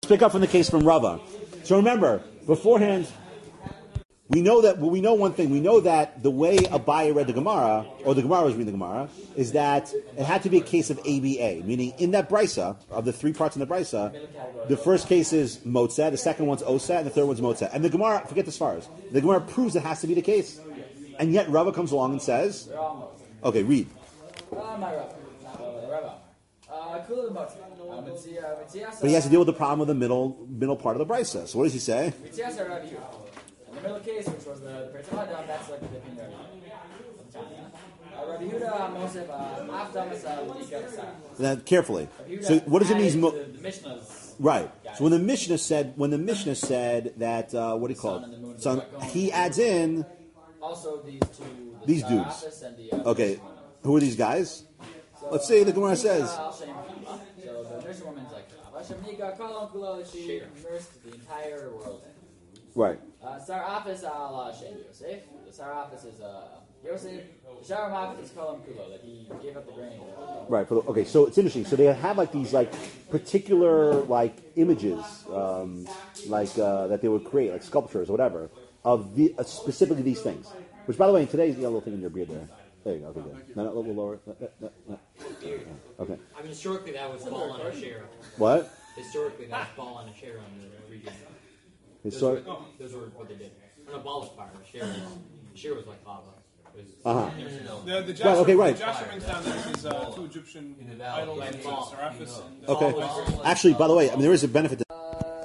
pick up from the case from Rava. So remember, beforehand, we know one thing. We know that the way Abaye read the Gemara, or the Gemara was reading the Gemara, is that it had to be a case of ABA, meaning in that brisa, of the three parts in the brisa, the first case is Motzeh, the second one's Oseh, and the third one's Motzeh. And the Gemara, forget the Sfars, the Gemara proves it has to be the case. And yet Rava comes along and says, okay, read. But he has to deal with the problem of the middle part of the brisa. So what does he say? In the middle case, which was the Prince of Adam, that's like the dipping Rabbi Yehuda. Now, carefully. So what does it mean? The Mishnah's right. So when the Mishnah said that what do you call it? So he adds in also these dudes. Okay, who are these guys? Let's say the Gemara says. So the nursing woman's like, she nursed the entire world. Right. Sarafis al Shem Yosef. The Sarafis is Yosef. The Sharamafis is Kolam Kulo, that he gave up the grain. Right. Okay. So it's interesting. So they have like these like particular like images, that they would create, like sculptures or whatever, of specifically these things. Which, by the way, in today's, you got a little thing in your beard there. There you go. Okay, good. No, a little lower. No. Okay. I mean, historically, that was ball on a share. What? Historically, that was ball on a share on the region. Those were what they did. On a ball of fire, a share was like lava. The Joshua brings down these two Egyptian idols, Serapis. Okay. Actually, by the way, I mean there is a benefit to.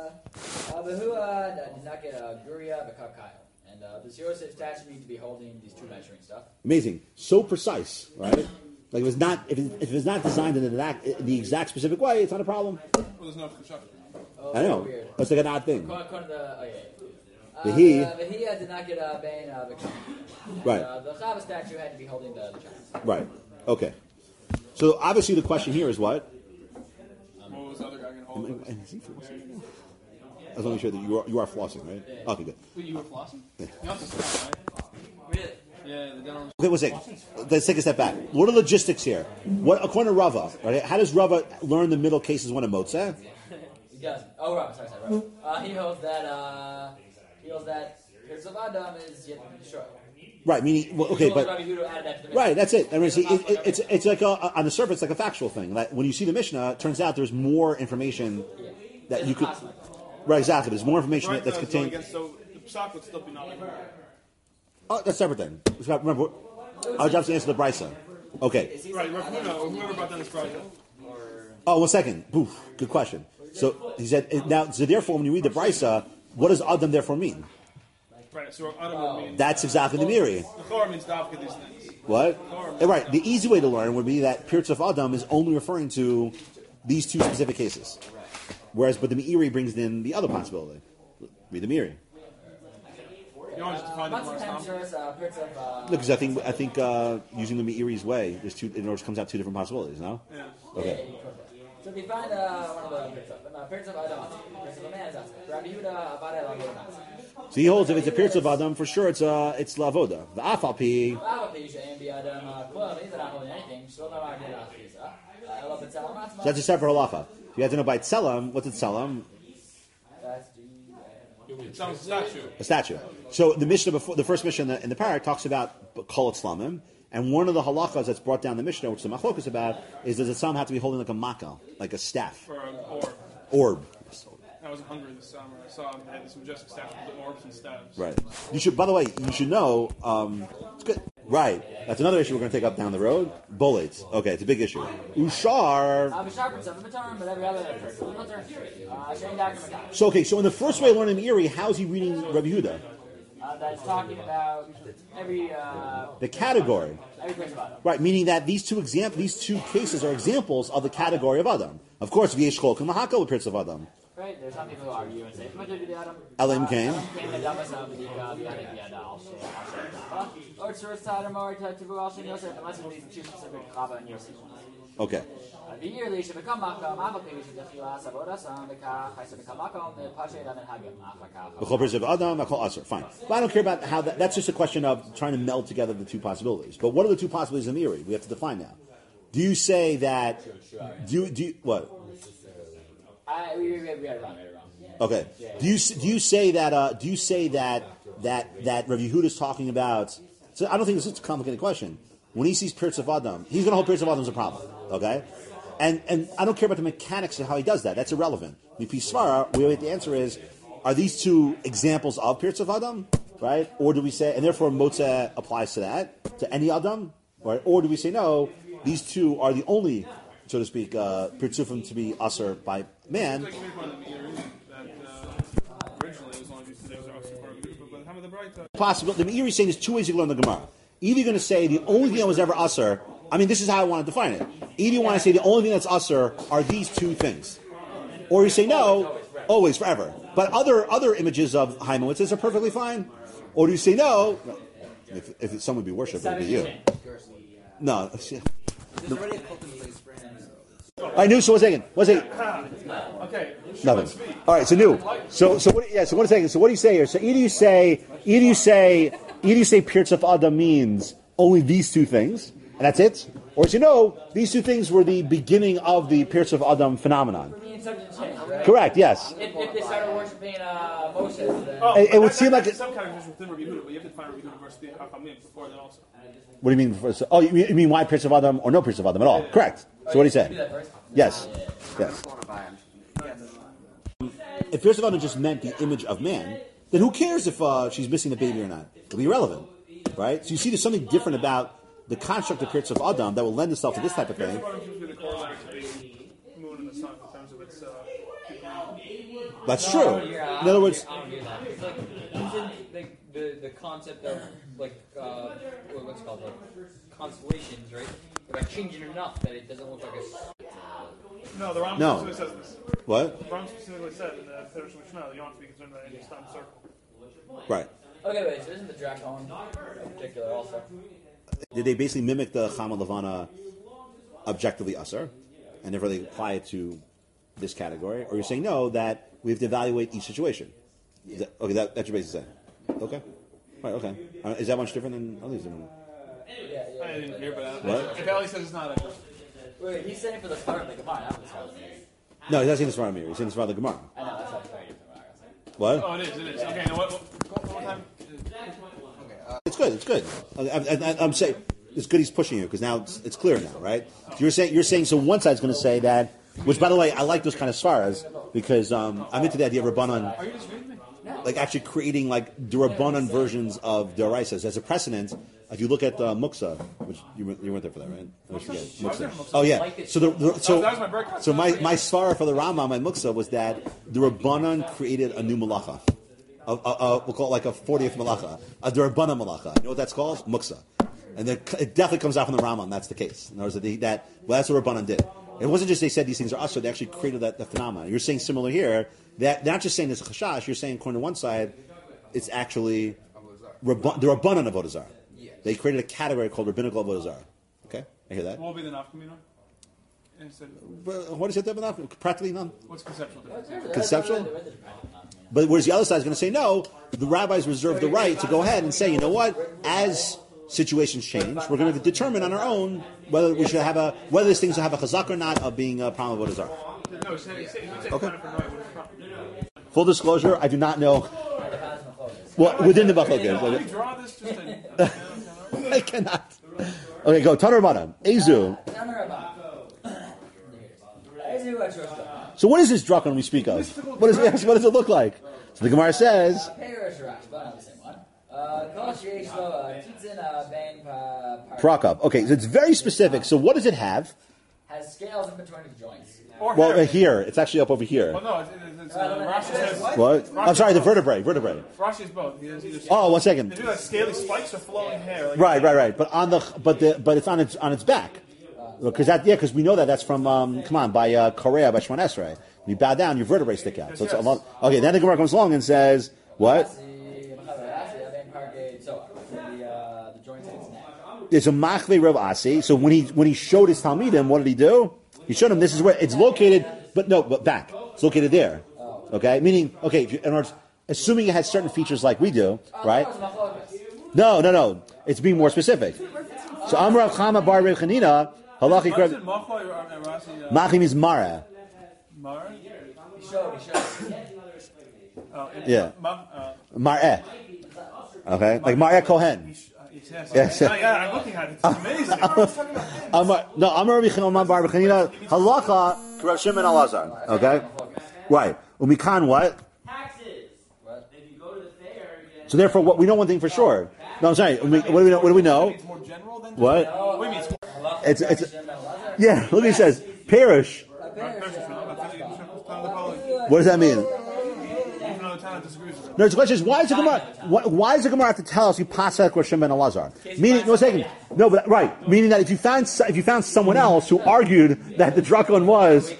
And this Yosef statue needs to be holding these two measuring stuff. Amazing, so precise, right? Like if it's not designed in the exact specific way, it's not a problem. Well, there's no I know. Weird. It's like an odd thing. The he did not get a bane right. The Chava statue had to be holding the child. Right. Okay. So obviously the question here is what? What was the other guy going to hold? I was only sure that you are flossing, right? Yeah. Okay, good. Wait, you were flossing? Yeah. You also smell, right? Really? Yeah, the dental. Okay, one second. Let's take a step back. What are the logistics here? What, according to Rava, right? How does Rava learn the middle cases one of Motzeh? He does. Oh, Rava. Sorry. He holds that Pirz of Adam is yet to be destroyed. Right, meaning right. That's it. I mean, see, it's like on the surface, like a factual thing. Like when you see the Mishnah, it turns out there's more information that you could. Right, exactly. There's more information that's contained. So the psak would still be not like that. Oh, that's separate then. Remember, our job is to answer the brisa. Okay. Right. Whoever brought down this project. Oh, 1 second. Poof. Good question. So he said now. So therefore, when you read the brisa, what does Adam therefore mean? Right. So Adam would mean. That's exactly the Miri. The Torah means dafka these things. What? Right. The easy way to learn would be that Pirz of Adam is only referring to these two specific cases. But the Meiri brings in the other possibility. Read the Meiri. You want to just define the Because I think using the Meiri's way, there's two. It always comes out two different possibilities. No. Yeah. Okay. So if you find one of the Pirz of Adam, Pirz of a man is Rabbi Yehuda Avada Lavoda. So he holds if it's a Pirz of Adam, for sure it's Lavoda. The Afalpi. So that's a separate halacha. If you have to know by Tzelem, what's a Tzelem? It's a statue. A statue. So the Mishnah before the first Mishnah in the parak talks about Kol Tzlamim, and one of the halachas that's brought down the Mishnah, which the Machlok is about, is does the Tzlam have to be holding like a makal, like a staff, Or an orb. Orb. I was in Hungary this summer. I saw them. They had this majestic statue with orbs and staves. Right. You should. By the way, you should know. It's good. Right. That's another issue we're going to take up down the road. Bullets. Okay, it's a big issue. Ushar. So okay. So in the first way of learning Meiri, how's he reading Rabbi Yehuda? That's talking about every the category. Right, meaning that these two cases are examples of the category of Adam. Of course, v'yesh chol k'mahaka with Pirz of Adam. Right, there's some people who argue and say, Elim came. Okay. Fine. But I don't care about how that's just a question of trying to meld together the two possibilities. But what are the two possibilities of Meiri? We have to define now. Do you say that? Do you what? We had it wrong. Okay. Yeah. Do you say that Rav Yehuda is talking about? So I don't think this is a complicated question. When he sees Pirtz of Adam, he's going to hold Pirtz of Adam as a problem. Okay. And I don't care about the mechanics of how he does that. That's irrelevant. Svara, the answer is: are these two examples of Pirtz of Adam, right? Or do we say, and therefore Motzeh applies to that, to any Adam, right? Or do we say no? These two are the only, so to speak, Pirtzufim to be usher by man. Possible. The Meiri is saying there's two ways you can learn the Gemara. Either you're going to say the only thing that was ever usher. I mean, this is how I want to define it. Either you want to say the only thing that's usher are these two things, or you say no, always, forever. But other images of Haimowitzes are perfectly fine. Or do you say no? If someone would be worshipped, it would be you. No. I knew. So 1 second. Okay. Nothing. All right. So new. So what? Yeah. So 1 second. So what do you say here? So either you say Pirtz of Adam means only these two things, and that's it, or as you know, these two things were the beginning of the Pirtz of Adam phenomenon. Right? Correct. Yes. If they started worshiping Moses, then it would seem like some kind of within Rabbi Yehuda, but you have to find Rabbi Yehuda versus the Chachamim before that also. What do you mean? Oh, you mean why Pirtz of Adam or no Pirtz of Adam at all? Yeah. Correct. So what do you say? Yes. Yes. If Pirtz of Adam just meant the image of man, then who cares if she's missing the baby or not? It'll be irrelevant, right? So you see, there's something different about the construct of Pirtz of Adam that will lend itself to this type of thing. That's true. In other words, it's like using the concept of what's it called, constellations, right? Like changing enough that it doesn't look like a. No, the Ram specifically says this. What? The Ram specifically said in the Pirish Mishnah, you don't have to be concerned about any stem circle. Right. Okay, wait. So isn't the Dracon in particular also? Did they basically mimic the Chama Levana objectively usher, and therefore they apply it to this category? Or you're saying no, that we have to evaluate each situation? Yeah. That's your basic saying. Okay. Right. Okay. Is that much different than others? Yeah. I didn't hear, but what? If Ali says it's not. Wait, he's saying for the start of the Gemara, not for the start of the Gemara. No, he's not saying the Svarah Meir. He's saying the Svarah of the Gemara. I know, that's what I'm What? Oh, it is. Okay, now what time? It's good. I'm saying it's good he's pushing you, because now it's clear now, right? You're saying so one side's going to say that, which, by the way, I like those kind of svaras, because I'm into the idea of Rabbanan, Are you just reading me? like actually creating like the Rabbanan versions of D'Oraisas. As a precedent, if you look at Muksa, which you weren't there for that, right? I always forget. Muksa. Oh yeah. So that was my breakfast. So my svara for the Rambam, my Muksa, was that the Rabbanan created a new malacha. We'll call it like a 40th malacha, a D'Rabbanan malacha. You know what that's called? Muksa. And it definitely comes out from the Rambam. That's the case. In other words, that's what Rabbanan did. It wasn't just they said these things are usher; they actually created that phenomenon. You're saying similar here. That not just saying it's a chashash. You're saying, according to one side, it's actually the Rabbanan of Avodah Zarah. Yes. They created a category called rabbinical Avodah Zarah. Okay, I hear that. What will be the nafkamina? What is it? Practically none. What's conceptual? Conceptual. But whereas the other side is going to say no, the rabbis reserve the right to go ahead and say, you know what, as situations change, we're going to determine on our own whether we should have whether these things will have a chazak or not of being a problem of Avodah Zarah. No, okay. Full disclosure, I do not know. Well, within the Bachlokes. Can you draw this just to... I cannot. Okay, go. Taner Rabbanan. Ezu. So what is this Dracon we speak of? What does it look like? So the Gemara says... Prakab. Okay, so it's very specific. So what does it have? Has scales in between its joints. Well, here. It's actually up over here. Well, no, it's Rashi says... What? I'm sorry, the vertebrae. Rashi is both. Oh, 1 second. They do like scaly spikes or flowing hair. Like right. But it's on its back. Because we know that's from by Korea by Shemon Esrei. When you bow down, your vertebrae stick out. So it's a lot. Okay, then the Gemara comes along and says what? It's a machve Rav Asi. So when he showed his talmidim, what did he do? He showed him this is where it's located, but back. It's located there. Okay, meaning in other words, assuming it has certain features like we do, right? No. It's being more specific. So Amar Chama Bar Reb Chanina. Halachi Machi means Mara. Mara? Yeah. Mar'eh. Okay? Like Mar'eh Kohen. Yes. I'm looking at it. It's amazing. No, I'm Rabbi Chanina Bar Chanina Halacha Rav Shimon Elazar. Okay? Right. Umikan what? Taxes. What? If you go to the fair, So therefore, what we know one thing for sure. No, I'm sorry. What do we know? What do we know? It's more general than What? What do you mean? It's yeah. Look, he says parish. What does that mean? No, the question is why does the Gemara have to tell us you pasek Rosh Ben Elazar? Meaning, no, second, no, but right. Meaning that if you found someone else who argued that the drakon was.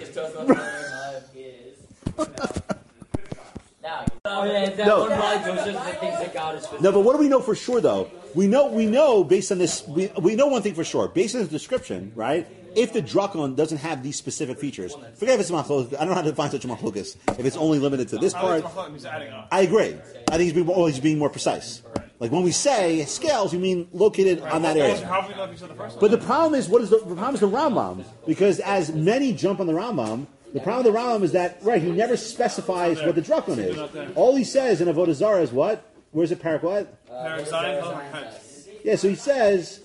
No, but what do we know for sure though? We know based on this. We know one thing for sure based on the description, right? If the drakon doesn't have these specific features, forget if it's machlokes. I don't know how to define such a machlokes. If it's only limited to this part, I agree. I think he's being more precise. Like when we say scales, we mean located on that area. But the problem is, the problem is the Rambam, because as many jump on the Rambam. The problem with the Rambam is that, right, he never specifies what the drakon is. All he says in Avodah Zarah is what? Where's it, parak what? Yeah, so he says,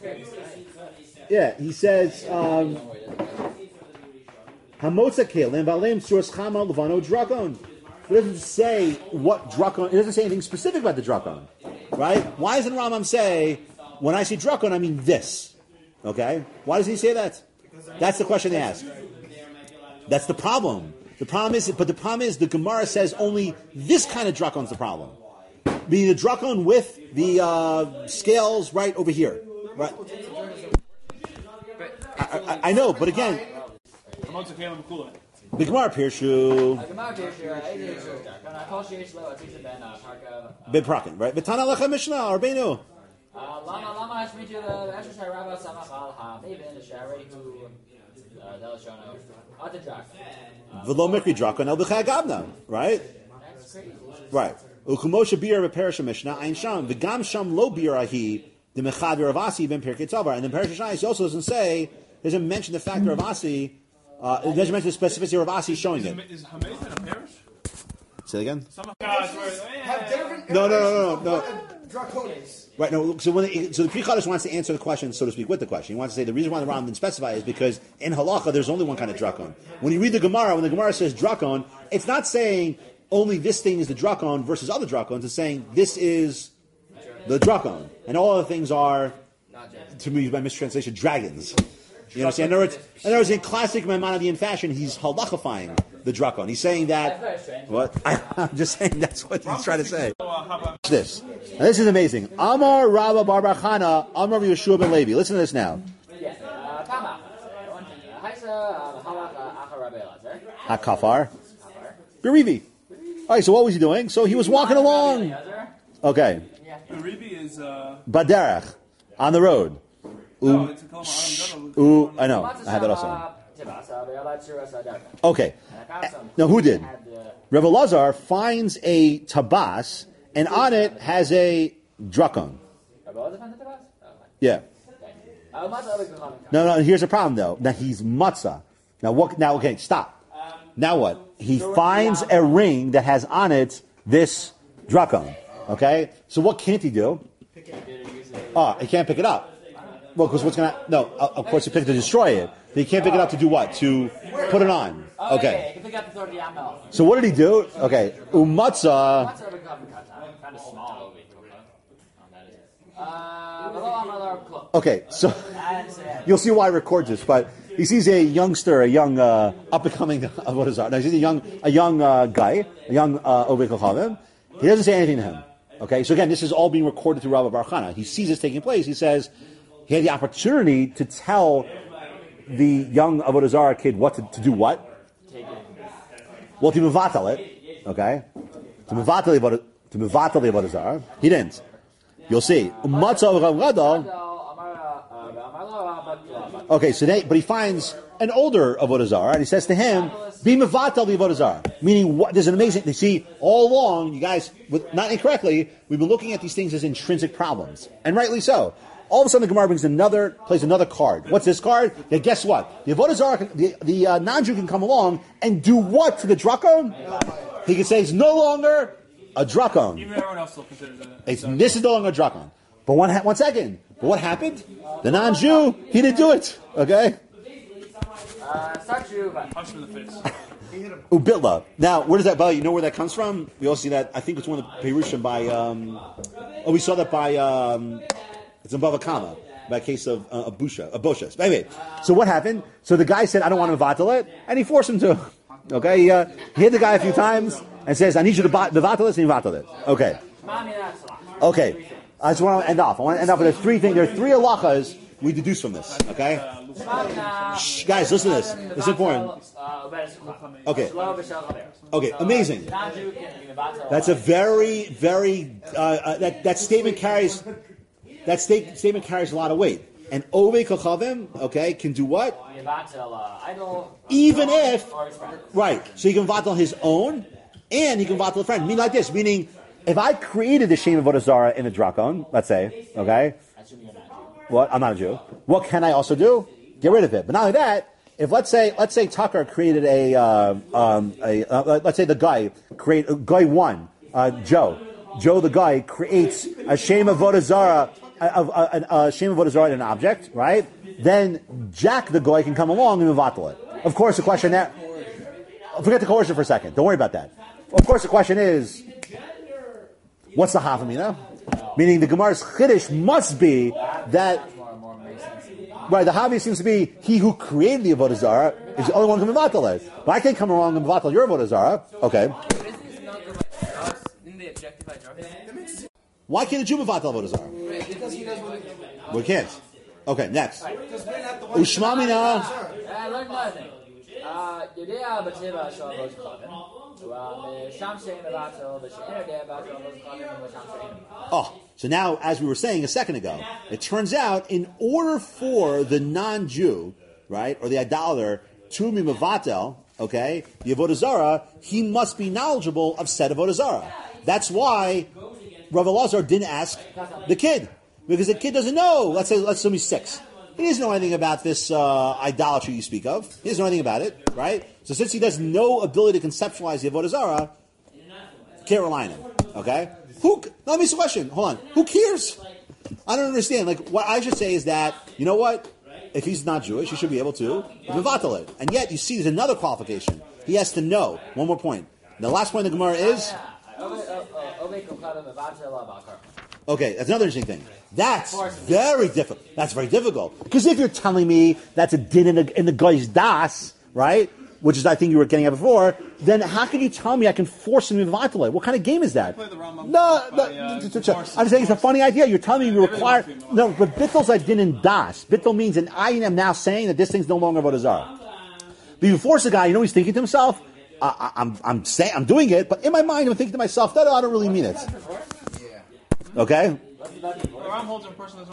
Hamotza kelim v'aleim suras chama levano drakon. It doesn't say what drakon, it doesn't say anything specific about the drakon. Right? Why doesn't Rambam say, when I say drakon, I mean this? Okay? Why does he say that? That's the question they ask. That's the problem. The problem is the Gemara says only this kind of drakon's the problem. Meaning the drakon with the scales right over here. Right. I know, but again, the Gemara Pirshu. Ben Prakin, right? Betana lecha Mishnah Arbeinu. V'lo mikri drakon el b'chai gabna, right? Right. U'kumosha bira b'perisha Mishnah ein sham v'gam sham lo bira hi the mechad Ravasi ben Pirkei Tzavar, and then Perish Shai also doesn't mention the fact that Ravasi. It doesn't mention the specificity of Ravasi showing it. Is Hamethan a parish? Say it again. No. Right. No. So the Pri Chadash wants to answer the question, so to speak, with the question. He wants to say the reason why the Rambam didn't specify is because in halacha there's only one kind of drakon. When you read the Gemara, when the Gemara says drakon, it's not saying only this thing is the drakon versus other drakons. It's saying this is the drakon, and all other things are, to me by mistranslation, dragons. You understand? In other words, in classic Maimonidean fashion, he's halachifying the drakon. He's saying that. What? I'm just saying that's what he's trying to say. This. Now, this is amazing. Amar Rabba Bar Bar Chana, Amar Yeshua ben Levi. Listen to this now. Hakafar. Berivi. All right. So what was he doing? So he was walking along. Okay. Berivi is Baderach, on the road. I know. I have that also. Okay. Now, who did? Rav Elazar finds a tabas, and on it has a drakon. Yeah. No. Here's the problem, though. Now he's matzah. Now what? Now, okay, stop. Now what? He finds a ring that has on it this drakon. Okay. So what can't he do? He can't pick it up. Well, because what's going to... No, of course, he picked it to destroy it. But he can't pick it up to do what? To put it on. Okay. So what did he do? Okay. Umatzah... Okay, so... You'll see why I record this, but he sees a youngster, a young up-and-coming... What is that? No, he sees a young guy, a young Oved Kochavim. He doesn't say anything to him. Okay, so again, this is all being recorded through Rabbi Bar Chana. He sees this taking place. He says... He had the opportunity to tell the young Avodah Zarah kid what to do what? Well, to mevatel it, okay? To mevatel the Avodah Zarah. He didn't. You'll see. Okay, so but he finds an older Avodah Zarah, and he says to him, be mevatel the Avodah Zarah. Meaning, there's an amazing... You see, all along, you guys, not incorrectly, we've been looking at these things as intrinsic problems. And rightly so. All of a sudden, the Gemara plays another card. What's this card? Yeah, guess what? The Avodah Zarah, the non-Jew can come along and do what to the Drakon? He can say it's no longer a Drakon. Even everyone else still considers it. This is no longer a Drakon. But one second. But what happened? The non-Jew, he didn't do it. Okay? Punch him in the face. Ubitla. Now, where does that value? You know where that comes from? We also see that. I think it's one of the Perushim by. We saw that by. It's in Bava Kama by a case of Boshas. Anyway, so what happened? So the guy said, "I don't want to vatal it," and he forced him to. Okay, he hit the guy a few times and says, "I need you to vatal it," and he vatal it. Okay. Okay. I just want to end off. I want to end off with three things. There are three halachas we deduce from this. Okay. Shh, guys, listen to this. It's important. Okay. Okay. Amazing. That's a very, very. That statement carries. That statement carries a lot of weight. And Ove Kochavim, okay, can do what? Even if, right? So he can vatal his own, and he can vatal a friend. Meaning like this. Meaning, if I created the shame of Avodah Zarah in a Drakon, let's say, okay. What? I'm not a Jew. What can I also do? Get rid of it. But not only that, if let's say Tucker created let's say the guy guy one, Joe the guy creates a shame of Avodah Zarah, a shame of Avodah Zarah in an object, right? Then Jack the guy can come along and mevatel it. Of course, the question there. Forget the coercion for a second. Don't worry about that. Of course, the question is, what's the Havamina? Meaning the Gemara's Chiddush must be that, right, the Havi seems to be he who created the Avodah Zarah is the only one who can mevatel it. But I can't come along and mevatel your Avodah Zarah. Okay. Why can't a Jew mevatel Avodah Zarah? Because he does what he can. We can't. Okay, next. Ushmamina. Oh, so now, as we were saying a second ago, it turns out in order for the non-Jew, right, or the idolater, to be mevatel, okay, the Avodah Zarah, he must be knowledgeable of said Avodah Zarah. That's why Rav Elazar didn't ask the kid, because the kid doesn't know. Let's say he's 6. He doesn't know anything about this idolatry you speak of. He doesn't know anything about it, right? So since he has no ability to conceptualize the Avodah Zarah, can't rely on him. Okay? Let me ask a question. Hold on. Who cares? I don't understand. Like, what I should say is that, you know what? If he's not Jewish, he should be able to mevatel it. And yet, you see, there's another qualification. He has to know. One more point. The last point of the Gemara is... Okay, that's another interesting thing. That's very difficult. That's very difficult. Because if you're telling me that's a din in the guy's das, right, which is I think you were getting at before, then how can you tell me I can force him to mevatel it? What kind of game is that? No, I'm saying it's a funny idea. You're telling me you require... No, but bittel's a din in das. Bittel means, and I am now saying that this thing's no longer Avodah Zarah. But you force a guy, you know what he's thinking to himself? I'm doing it, but in my mind I'm thinking to myself, I don't really mean it. Okay?